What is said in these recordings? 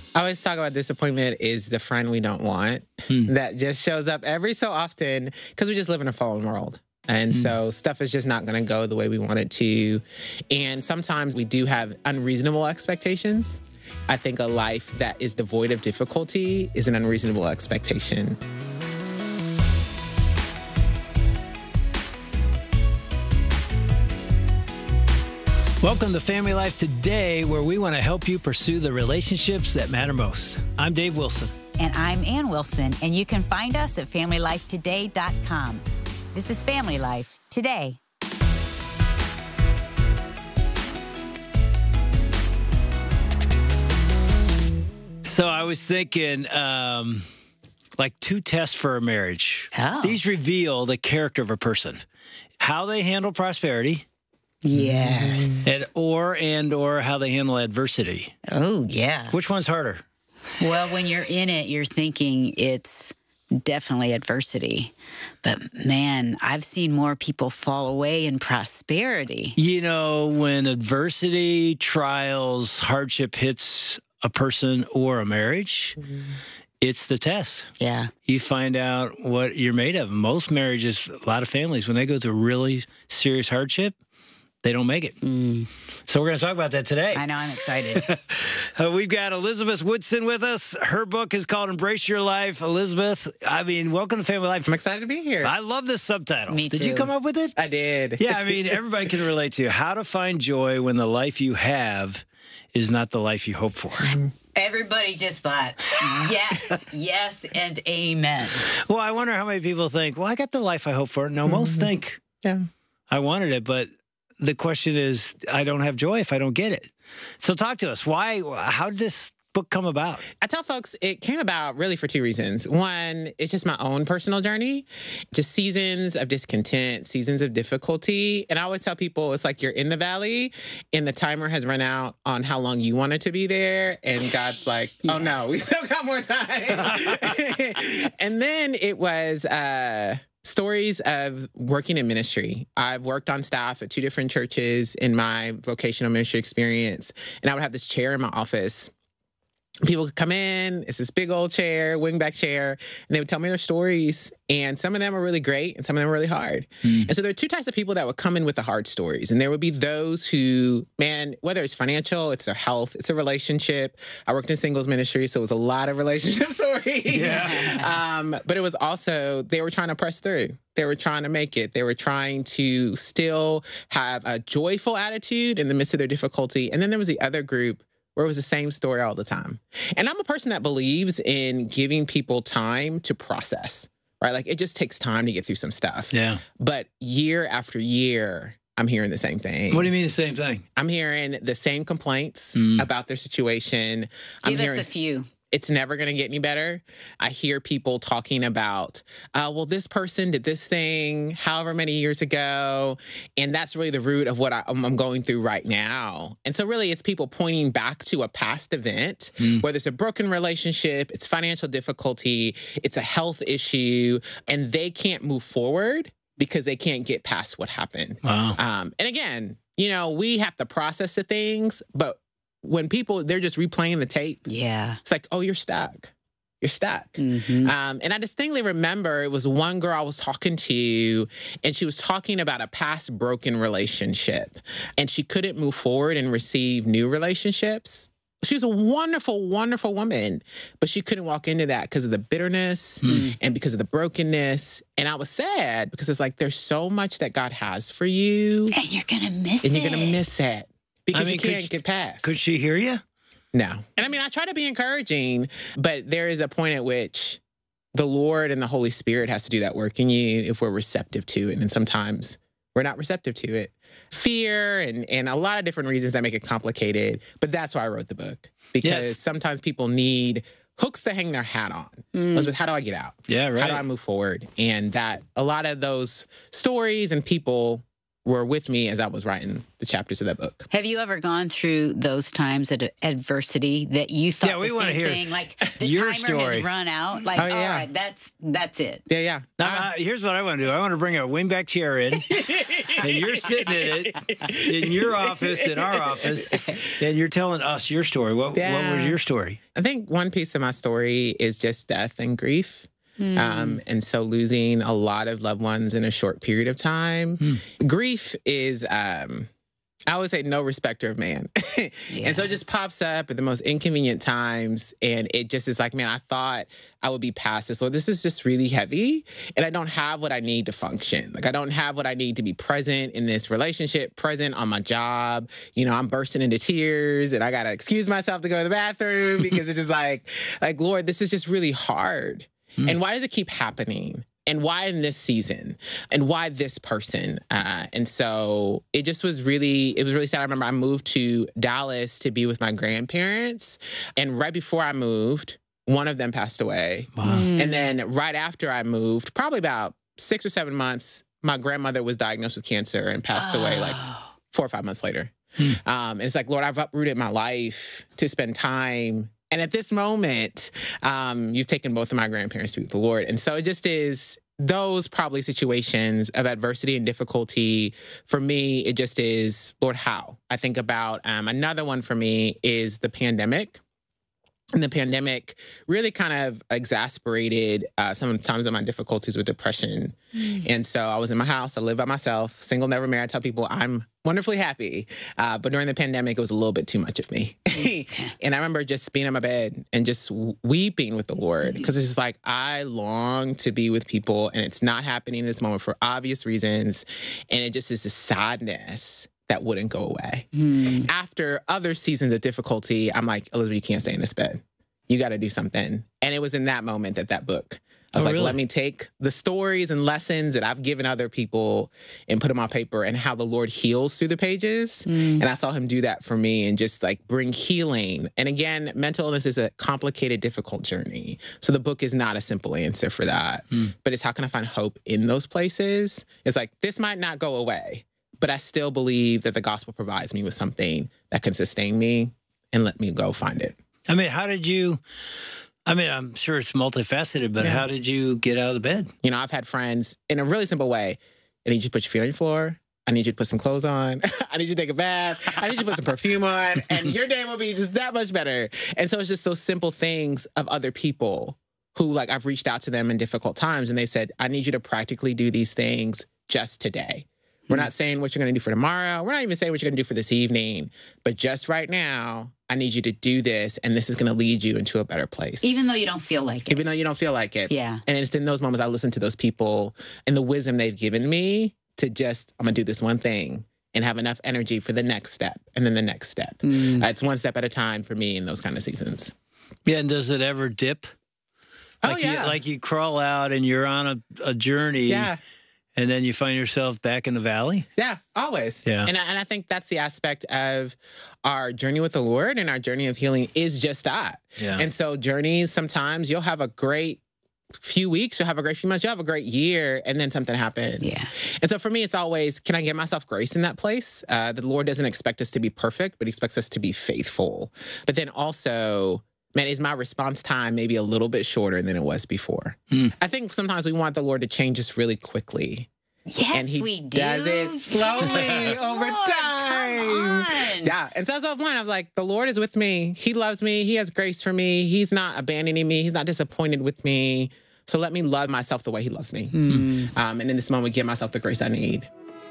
I always talk about disappointment is the friend we don't want that just shows up every so often because we just live in a fallen world. And so stuff is just not going to go the way we want it to. And sometimes we do have unreasonable expectations. I think a life that is devoid of difficulty is an unreasonable expectation. Welcome to Family Life Today, where we want to help you pursue the relationships that matter most. I'm Dave Wilson. And I'm Ann Wilson, and you can find us at FamilyLifeToday.com. This is Family Life Today. So I was thinking, like 2 tests for a marriage. Oh. These reveal the character of a person, how they handle prosperity. Yes. or how they handle adversity. Oh, yeah. Which one's harder? Well, when you're in it, you're thinking it's definitely adversity. But man, I've seen more people fall away in prosperity. You know, when adversity, trials, hardship hits a person or a marriage, it's the test. Yeah. You find out what you're made of. Most marriages, a lot of families, when they go through really serious hardship, they don't make it. So we're going to talk about that today. I know, I'm excited. We've got Elizabeth Woodson with us. Her book is called Embrace Your Life. Elizabeth, I mean, welcome to Family Life. I'm excited to be here. I love this subtitle. Me Did too. you come up with it? I did. Yeah, I mean, everybody can relate to you. How to find joy when the life you have is not the life you hope for. Everybody just thought, yes, yes, and amen. Well, I wonder how many people think, well, I got the life I hope for. No, most think, Yeah. I wanted it, but the question is, I don't have joy if I don't get it. So talk to us. How did this book come about? I tell folks it came about really for 2 reasons. One, it's just my own personal journey, just seasons of discontent, seasons of difficulty. And I always tell people it's like you're in the valley and the timer has run out on how long you wanted to be there. And God's like, oh no, we still got more time. And then it was stories of working in ministry. I've worked on staff at 2 different churches in my vocational ministry experience. And I would have this chair in my office. People could come in, it's this big old chair, wingback chair, and they would tell me their stories. And some of them are really great and some of them are really hard. And so there are 2 types of people that would come in with the hard stories. And there would be those who, man, whether it's financial, it's their health, it's a relationship. I worked in singles ministry, so it was a lot of relationship stories. But it was also, they were trying to press through. They were trying to make it. They were trying to still have a joyful attitude in the midst of their difficulty. And then there was the other group where it was the same story all the time. And I'm a person that believes in giving people time to process, right? Like it just takes time to get through some stuff. Yeah. But year after year, I'm hearing the same thing. What do you mean the same thing? I'm hearing the same complaints about their situation. Give us a few. It's never going to get any better. I hear people talking about, well, this person did this thing however many years ago. And that's really the root of what I'm going through right now. And so really it's people pointing back to a past event, whether it's a broken relationship, it's financial difficulty, it's a health issue, and they can't move forward because they can't get past what happened. Wow. And again, you know, we have to process the things, but when people, they're just replaying the tape. Yeah. It's like, oh, you're stuck. You're stuck. And I distinctly remember it was one girl I was talking to, and she was talking about a past broken relationship, and she couldn't move forward and receive new relationships. She was a wonderful, wonderful woman, but she couldn't walk into that because of the bitterness and because of the brokenness. And I was sad because it's like, there's so much that God has for you. And you're going to miss it. And you're going to miss it. Because I mean, you can't get past. Could she hear you? No. And I mean, I try to be encouraging, but there is a point at which the Lord and the Holy Spirit has to do that work in you if we're receptive to it. And sometimes we're not receptive to it. Fear and a lot of different reasons that make it complicated. But that's why I wrote the book. Because sometimes people need hooks to hang their hat on. Elizabeth, how do I get out? Yeah, right. How do I move forward? And that a lot of those stories and people were with me as I was writing the chapters of that book. Have you ever gone through those times of adversity that you thought we the want to same hear thing, like the your timer story. has run out? Like, Oh, yeah. all right, that's it. Yeah. Now, here's what I want to do. I want to bring a wingback chair in, and you're sitting in it in your office, in our office, and you're telling us your story. What was your story? I think one piece of my story is just death and grief. And so losing a lot of loved ones in a short period of time. Grief is, I always say, no respecter of man. And so it just pops up at the most inconvenient times. And it just is like, man, I thought I would be past this. Lord, this is just really heavy. And I don't have what I need to function. Like, I don't have what I need to be present in this relationship, present on my job. You know, I'm bursting into tears and I got to excuse myself to go to the bathroom because it's just like, Lord, this is just really hard. And why does it keep happening? And why in this season? And why this person? And so it just was really sad. I remember I moved to Dallas to be with my grandparents. And right before I moved, one of them passed away. Wow. And then right after I moved, probably about 6 or 7 months, my grandmother was diagnosed with cancer and passed away like 4 or 5 months later. And it's like, Lord, I've uprooted my life to spend time. And at this moment, you've taken both of my grandparents to be with the Lord. And so it just is those probably situations of adversity and difficulty. For me, it just is, Lord, how? I think about another one for me is the pandemic. And the pandemic really kind of exacerbated some of my difficulties with depression. And so I was in my house. I lived by myself, single, never married. I tell people I'm wonderfully happy. But during the pandemic, it was a little bit too much of me. And I remember just being on my bed and just weeping with the Lord because it's just like, I long to be with people and it's not happening in this moment for obvious reasons. And it just is a sadness that wouldn't go away. After other seasons of difficulty, I'm like, Elizabeth, you can't stay in this bed. You got to do something. And it was in that moment that book, I was like, really? Let me take the stories and lessons that I've given other people and put them on paper and how the Lord heals through the pages. And I saw him do that for me and just like bring healing. And again, mental illness is a complicated, difficult journey. So the book is not a simple answer for that. But it's how can I find hope in those places? It's like, this might not go away, but I still believe that the gospel provides me with something that can sustain me and let me go find it. I mean, I'm sure it's multifaceted, but how did you get out of the bed? You know, I've had friends in a really simple way. I need you to put your feet on your floor. I need you to put some clothes on. I need you to take a bath. I need you to put some perfume on. And your day will be just that much better. And so it's just those simple things of other people who, like, I've reached out to them in difficult times and they said, I need you to practically do these things just today. We're not saying what you're going to do for tomorrow. We're not even saying what you're going to do for this evening. But just right now, I need you to do this, and this is going to lead you into a better place. Even though you don't feel like it. Even though you don't feel like it. Yeah. And it's in those moments I listen to those people and the wisdom they've given me to just, I'm going to do this one thing and have enough energy for the next step and then the next step. It's one step at a time for me in those kind of seasons. Yeah, and does it ever dip? Like you crawl out and you're on a journey. Yeah. And then you find yourself back in the valley? Yeah, always. Yeah. And I think that's the aspect of our journey with the Lord and our journey of healing is just that. Yeah. And so journeys, sometimes you'll have a great few weeks, you'll have a great few months, you'll have a great year, and then something happens. Yeah. And so for me, it's always, can I give myself grace in that place? The Lord doesn't expect us to be perfect, but he expects us to be faithful. But then also, man, is my response time maybe a little bit shorter than it was before? I think sometimes we want the Lord to change us really quickly. Yes, and he we do. does it slowly over time. Yeah. And so I was offline. I was like, the Lord is with me. He loves me. He has grace for me. He's not abandoning me. He's not disappointed with me. So let me love myself the way he loves me. And in this moment, give myself the grace I need.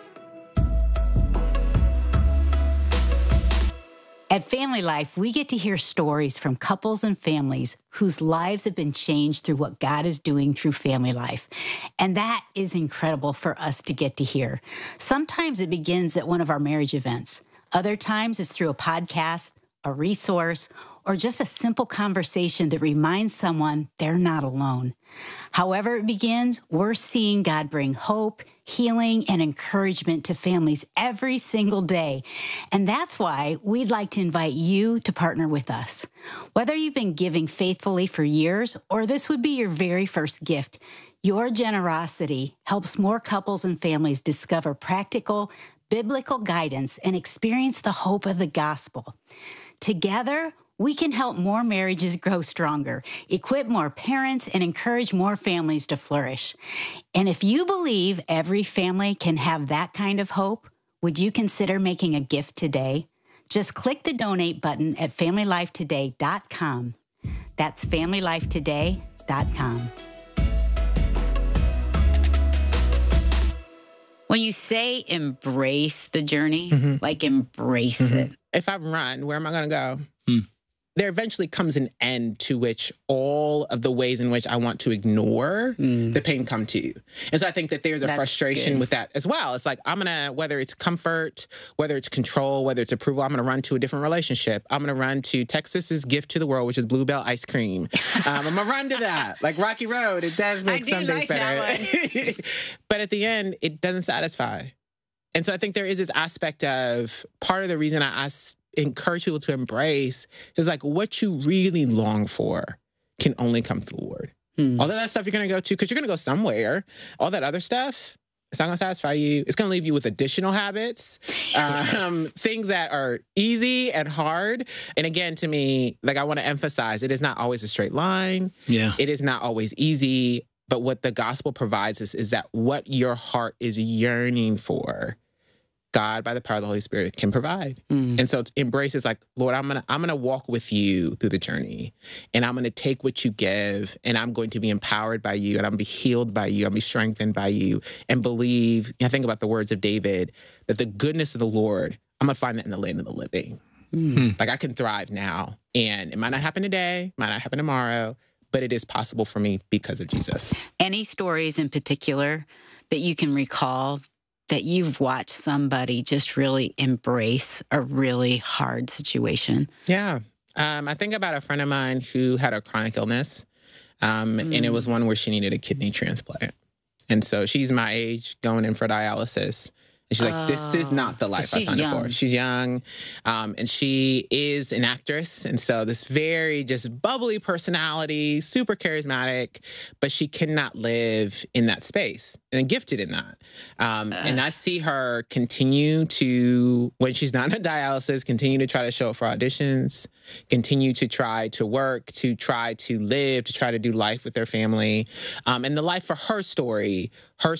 At Family Life, we get to hear stories from couples and families whose lives have been changed through what God is doing through family life. And that is incredible for us to get to hear. Sometimes it begins at one of our marriage events. Other times it's through a podcast, a resource, or just a simple conversation that reminds someone they're not alone. However it begins, we're seeing God bring hope, healing, and encouragement to families every single day. And that's why we'd like to invite you to partner with us. Whether you've been giving faithfully for years or this would be your very first gift, Your generosity helps more couples and families discover practical, biblical guidance and experience the hope of the gospel. Together, we can help more marriages grow stronger, equip more parents, and encourage more families to flourish. And if you believe every family can have that kind of hope, would you consider making a gift today? Just click the donate button at FamilyLifeToday.com. That's FamilyLifeToday.com. When you say embrace the journey, like embrace it. If I run, where am I going to go? There eventually comes an end to which all of the ways in which I want to ignore the pain come to you. And so I think that there's a frustration with that as well. It's like, I'm going to, whether it's comfort, whether it's control, whether it's approval, I'm going to run to a different relationship. I'm going to run to Texas's gift to the world, which is Bluebell ice cream. I'm going to run to that. Like Rocky Road, it does make some days better. But at the end, it doesn't satisfy. And so I think there is this aspect of part of the reason I encourage people to embrace is like what you really long for can only come through the Lord. All that stuff you're going to go to, because you're going to go somewhere. All that other stuff, it's not going to satisfy you. It's going to leave you with additional habits, things that are easy and hard. And again, to me, like I want to emphasize, it is not always a straight line. Yeah. It is not always easy. But what the gospel provides us is that what your heart is yearning for, God, by the power of the Holy Spirit, can provide. And so embrace is like, Lord, I'm gonna walk with you through the journey. And I'm gonna take what you give, and I'm going to be empowered by you, and I'm gonna be healed by you, I'm gonna be strengthened by you, and believe, I think about the words of David, that the goodness of the Lord, I'm gonna find that in the land of the living. Like I can thrive now. And it might not happen today, might not happen tomorrow, but it is possible for me because of Jesus. Any stories in particular that you can recall that you've watched somebody just really embrace a really hard situation? Yeah. I think about a friend of mine who had a chronic illness, and it was one where she needed a kidney transplant. And so she's my age, going in for dialysis. And she's like, this is not the life I signed up for. She's young, and she is an actress. And so this very just bubbly personality, super charismatic, but she cannot live in that space and gifted in that. And I see her continue to, when she's not in dialysis, continue to try to show up for auditions, continue to try to work, to try to live, to try to do life with their family. And the life for her story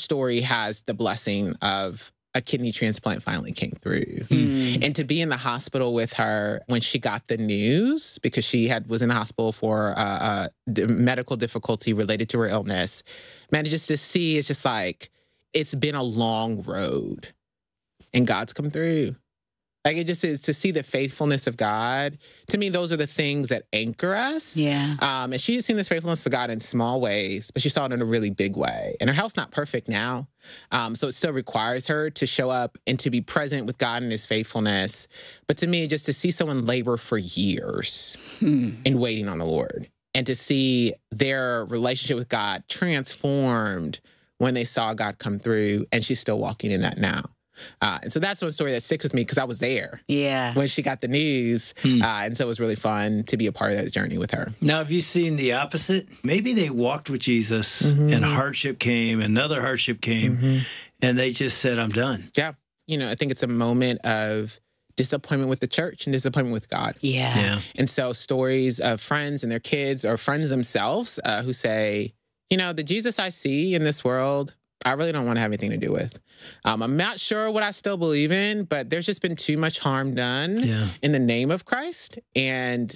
has the blessing of a kidney transplant finally came through. And to be in the hospital with her when she got the news, because she was in the hospital for medical difficulty related to her illness, man, just to see, it's just like, it's been a long road and God's come through. Like it just is to see the faithfulness of God. To me, those are the things that anchor us. Yeah. And she's seen this faithfulness of God in small ways, but she saw it in a really big way. And her health's not perfect now. So it still requires her to show up and to be present with God in his faithfulness. But to me, just to see someone labor for years in waiting on the Lord, and to see their relationship with God transformed when they saw God come through, and she's still walking in that now. And so that's one story that sticks with me because I was there when she got the news. And so it was really fun to be a part of that journey with her. Now, have you seen the opposite? Maybe they walked with Jesus and hardship came, another hardship came, and they just said, I'm done. Yeah. You know, I think it's a moment of disappointment with the church and disappointment with God. Yeah. And so stories of friends and their kids or friends themselves who say, you know, the Jesus I see in this world, I really don't want to have anything to do with. I'm not sure what I still believe in, but there's just been too much harm done in the name of Christ. And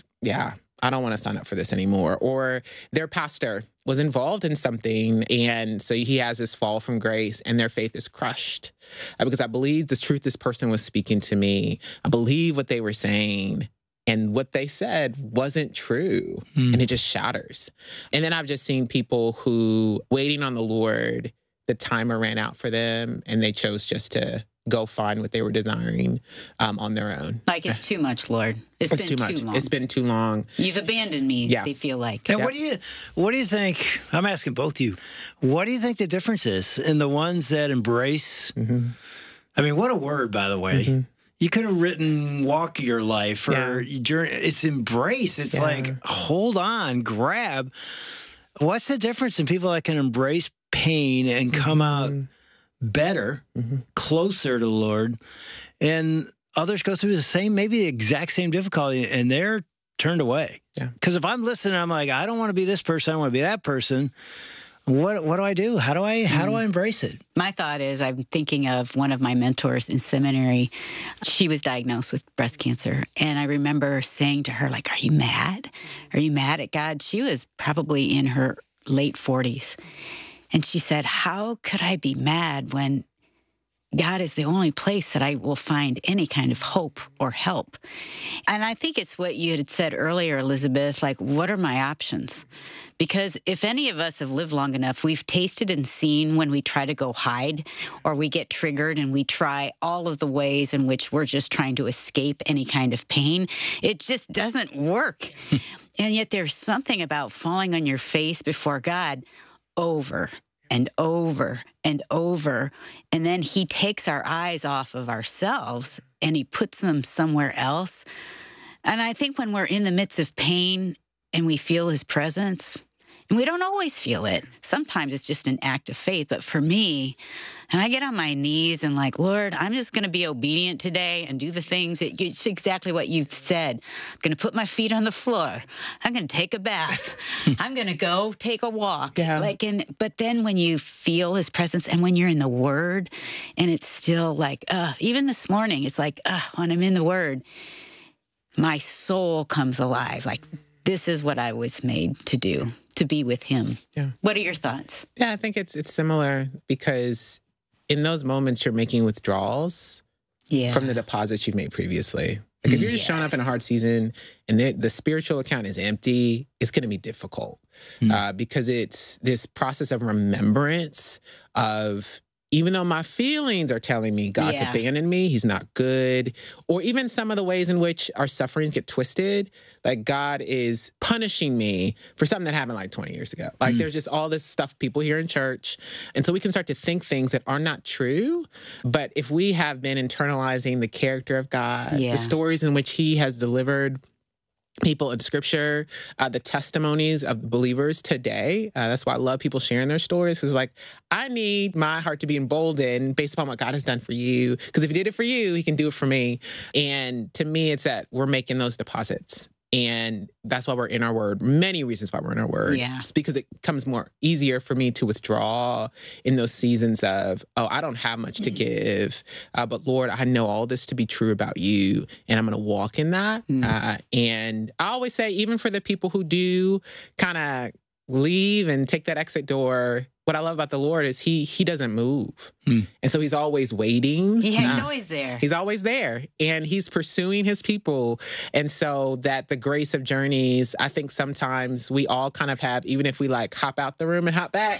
I don't want to sign up for this anymore. Or their pastor was involved in something, and so he has this fall from grace, and their faith is crushed. Because I believe the truth this person was speaking to me. I believe what they were saying. And what they said wasn't true. And it just shatters. And then I've just seen people who, waiting on the Lord, the timer ran out for them, and they chose just to go find what they were desiring on their own. Like, it's too much, Lord. It's been too much. Long. It's been too long. You've abandoned me, they feel like. And what do you think, I'm asking both of you, what do you think the difference is in the ones that embrace? I mean, what a word, by the way. You could have written walk your life or journey. It's embrace. It's like, hold on, grab. What's the difference in people that can embrace pain and come out better, closer to the Lord, and others go through the same, maybe the exact same difficulty, and they're turned away? Yeah. Because if I'm listening, I'm like, I don't want to be this person. I want to be that person. What do I do? How do I embrace it? My thought is, I'm thinking of one of my mentors in seminary. She was diagnosed with breast cancer. And I remember saying to her, like, are you mad? Are you mad at God? She was probably in her late 40s. And she said, how could I be mad when God is the only place that I will find any kind of hope or help? And I think it's what you had said earlier, Elizabeth, like, what are my options? Because if any of us have lived long enough, we've tasted and seen when we try to go hide or we get triggered and we try all of the ways in which we're just trying to escape any kind of pain. It just doesn't work. And yet there's something about falling on your face before God over and over and over. And then he takes our eyes off of ourselves and he puts them somewhere else. And I think when we're in the midst of pain and we feel his presence, and we don't always feel it. Sometimes it's just an act of faith. But for me, and I get on my knees and like, Lord, I'm just going to be obedient today and do the things that it's exactly what you've said. I'm going to put my feet on the floor. I'm going to take a bath. I'm going to go take a walk. Yeah. But then when you feel his presence and when you're in the Word, and it's still like, even this morning, it's like, when I'm in the Word, my soul comes alive. Like, this is what I was made to do, to be with him. Yeah. What are your thoughts? Yeah, I think it's similar because in those moments you're making withdrawals from the deposits you've made previously. Like if you're just showing up in a hard season and the spiritual account is empty, it's going to be difficult because it's this process of remembrance of, even though my feelings are telling me God's abandoned me, he's not good, or even some of the ways in which our sufferings get twisted, like God is punishing me for something that happened like 20 years ago. Like there's just all this stuff people hear in church. And so we can start to think things that are not true. But if we have been internalizing the character of God, the stories in which he has delivered people in scripture, the testimonies of believers today. That's why I love people sharing their stories, because like, I need my heart to be emboldened based upon what God has done for you. Because if he did it for you, he can do it for me. And to me, it's that we're making those deposits. And that's why we're in our Word. Many reasons why we're in our Word. Yeah. It's because it becomes more easier for me to withdraw in those seasons of, I don't have much to give. But Lord, I know all this to be true about you. And I'm going to walk in that. And I always say, even for the people who do kind of leave and take that exit door, what I love about the Lord is he doesn't move. And so he's always waiting. Yeah, he's always there. He's always there. And he's pursuing his people. And so that the grace of journeys, I think sometimes we all kind of have, even if we like hop out the room and hop back,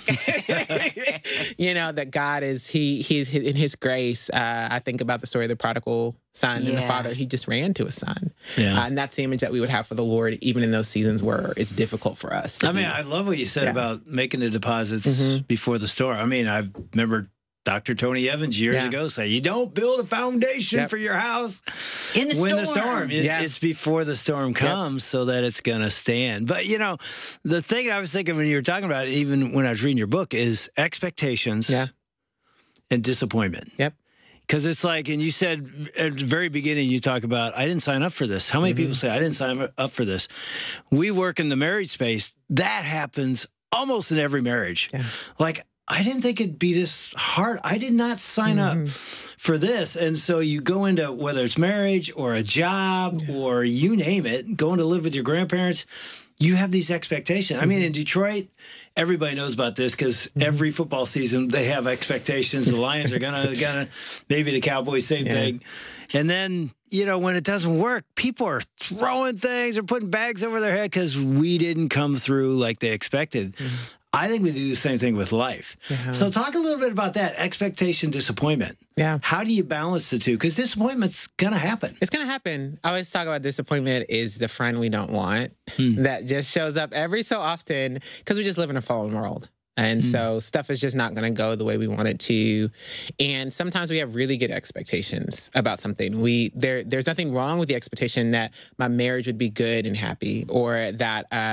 that God is, he's in his grace. I think about the story of the prodigal son and the father. He just ran to his son. And that's the image that we would have for the Lord, even in those seasons where it's difficult for us. I love what you said about making the deposits before the storm. I mean, I remember Dr. Tony Evans years ago say, you don't build a foundation for your house in the storm. It's before the storm comes so that it's going to stand. But, the thing I was thinking when you were talking about it, even when I was reading your book, is expectations and disappointment. Because it's like, and you said at the very beginning, you talk about, I didn't sign up for this. How many people say, I didn't sign up for this? We work in the marriage space. That happens almost in every marriage. Like, I didn't think it'd be this hard. I did not sign up for this. And so you go into, whether it's marriage or a job or you name it, going to live with your grandparents, you have these expectations. I mean, in Detroit, everybody knows about this because every football season they have expectations. The Lions are gonna, maybe the Cowboys, same thing. And then, when it doesn't work, people are throwing things or putting bags over their head because we didn't come through like they expected. I think we do the same thing with life. So talk a little bit about that, expectation, disappointment. How do you balance the two? Because disappointment's going to happen. It's going to happen. I always talk about disappointment is the friend we don't want that just shows up every so often because we just live in a fallen world. And so stuff is just not going to go the way we want it to. And sometimes we have really good expectations about something. There's nothing wrong with the expectation that my marriage would be good and happy, or that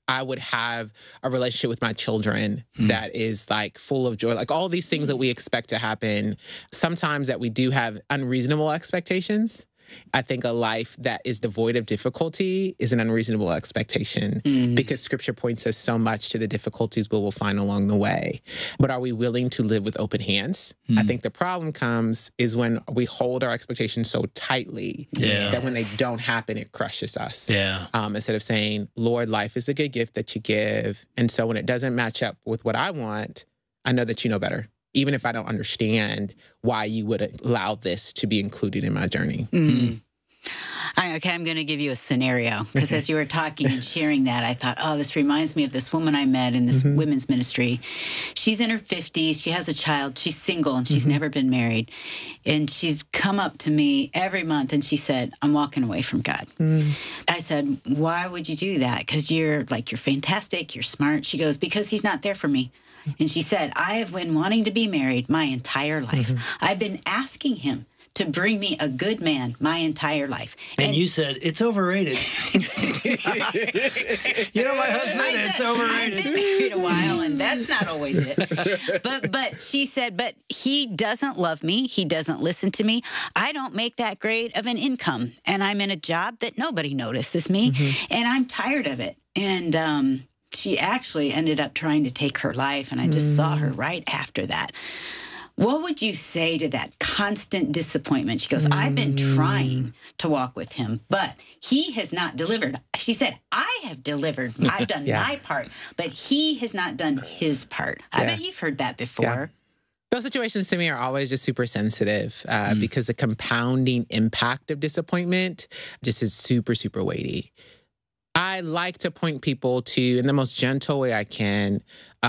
I would have a relationship with my children that is like full of joy, like all these things that we expect to happen. Sometimes that we do have unreasonable expectations. I think a life that is devoid of difficulty is an unreasonable expectation because Scripture points us so much to the difficulties we will find along the way. But are we willing to live with open hands? I think the problem comes is when we hold our expectations so tightly that when they don't happen, it crushes us. Instead of saying, Lord, life is a good gift that you give. And so when it doesn't match up with what I want, I know that you know better. Even if I don't understand why you would allow this to be included in my journey. Okay, I'm going to give you a scenario because as you were talking and sharing that, I thought, oh, this reminds me of this woman I met in this women's ministry. She's in her 50s. She has a child. She's single and she's never been married. And she's come up to me every month and she said, I'm walking away from God. I said, why would you do that? Because you're fantastic. You're smart. She goes, because he's not there for me. And she said, I have been wanting to be married my entire life. I've been asking him to bring me a good man my entire life. And you said, it's overrated. You know, my husband, it's overrated. I've been married a while, and that's not always it. But she said, but he doesn't love me. He doesn't listen to me. I don't make that great of an income. And I'm in a job that nobody notices me. And I'm tired of it. And she actually ended up trying to take her life, and I just saw her right after that. What would you say to that constant disappointment? She goes, I've been trying to walk with him, but he has not delivered. She said, I have delivered. I've done my part, but he has not done his part. I bet you've heard that before. Those situations to me are always just super sensitive because the compounding impact of disappointment just is super, super weighty. I like to point people to, in the most gentle way I can,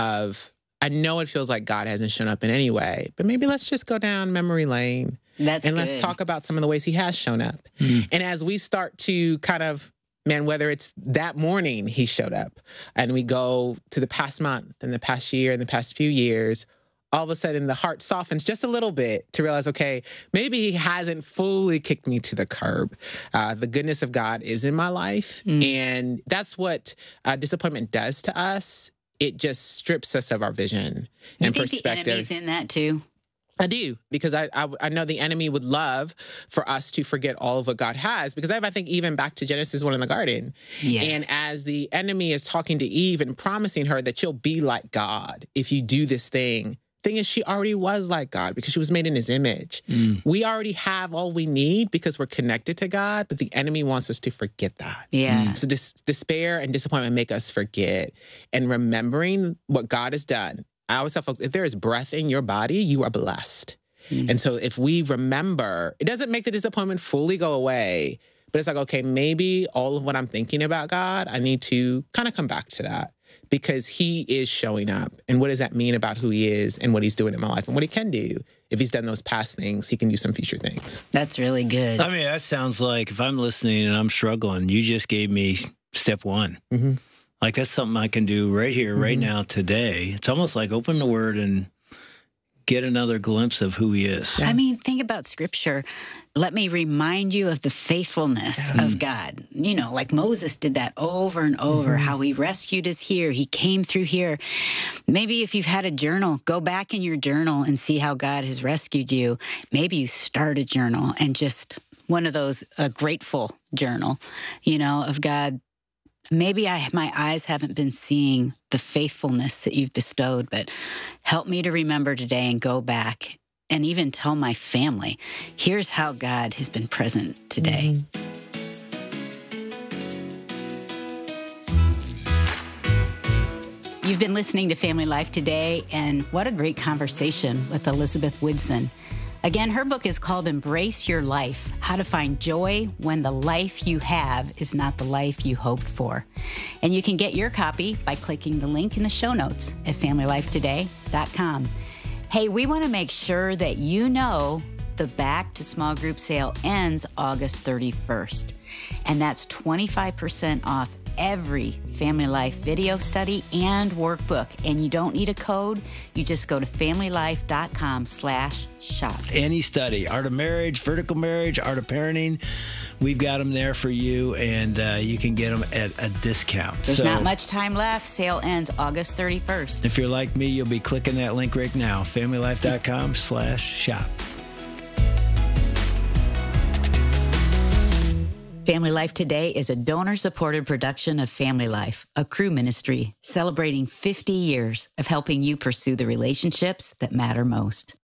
I know it feels like God hasn't shown up in any way, but maybe let's just go down memory lane. Let's talk about some of the ways he has shown up. And as we start to kind of, whether it's that morning he showed up and we go to the past month and the past year and the past few years, all of a sudden the heart softens just a little bit to realize, okay, maybe he hasn't fully kicked me to the curb. The goodness of God is in my life. And that's what disappointment does to us. It just strips us of our vision and perspective. You think the enemy's in that too? I do, because I know the enemy would love for us to forget all of what God has, because I think even back to Genesis 1 in the garden. And as the enemy is talking to Eve and promising her that you'll be like God if you do this thing is she already was like God because she was made in his image. We already have all we need because we're connected to God, but the enemy wants us to forget that. So despair and disappointment make us forget. And remembering what God has done, I always tell folks, if there is breath in your body, you are blessed. And so if we remember, it doesn't make the disappointment fully go away, but it's like, okay, maybe all of what I'm thinking about God, I need to kind of come back to that. Because he is showing up. And what does that mean about who he is and what he's doing in my life and what he can do? If he's done those past things, he can do some future things. That's really good. I mean, that sounds like if I'm listening and I'm struggling, you just gave me step one. Like that's something I can do right here, right now, today. It's almost like open the Word and get another glimpse of who he is. I mean, think about Scripture. Let me remind you of the faithfulness of God. You know, like Moses did that over and over, how he rescued us here. He came through here. Maybe if you've had a journal, go back in your journal and see how God has rescued you. Maybe you start a journal and just one of those, a grateful journal, you know, of God. Maybe my eyes haven't been seeing the faithfulness that you've bestowed, but help me to remember today and go back and even tell my family, here's how God has been present today. You've been listening to Family Life Today, and what a great conversation with Elizabeth Woodson. Again, her book is called Embrace Your Life, How to Find Joy When the Life You Have is Not the Life You Hoped For. And you can get your copy by clicking the link in the show notes at familylifetoday.com. Hey, we want to make sure that you know the Back to Small Group sale ends August 31st. And that's 25% off every Family Life video study and workbook. And you don't need a code. You just go to familylife.com/shop. Any study, Art of Marriage, Vertical Marriage, Art of Parenting, we've got them there for you, and you can get them at a discount. There's not much time left. Sale ends August 31st. If you're like me, you'll be clicking that link right now, familylife.com/shop. Family Life Today is a donor-supported production of Family Life, a Cru ministry celebrating 50 years of helping you pursue the relationships that matter most.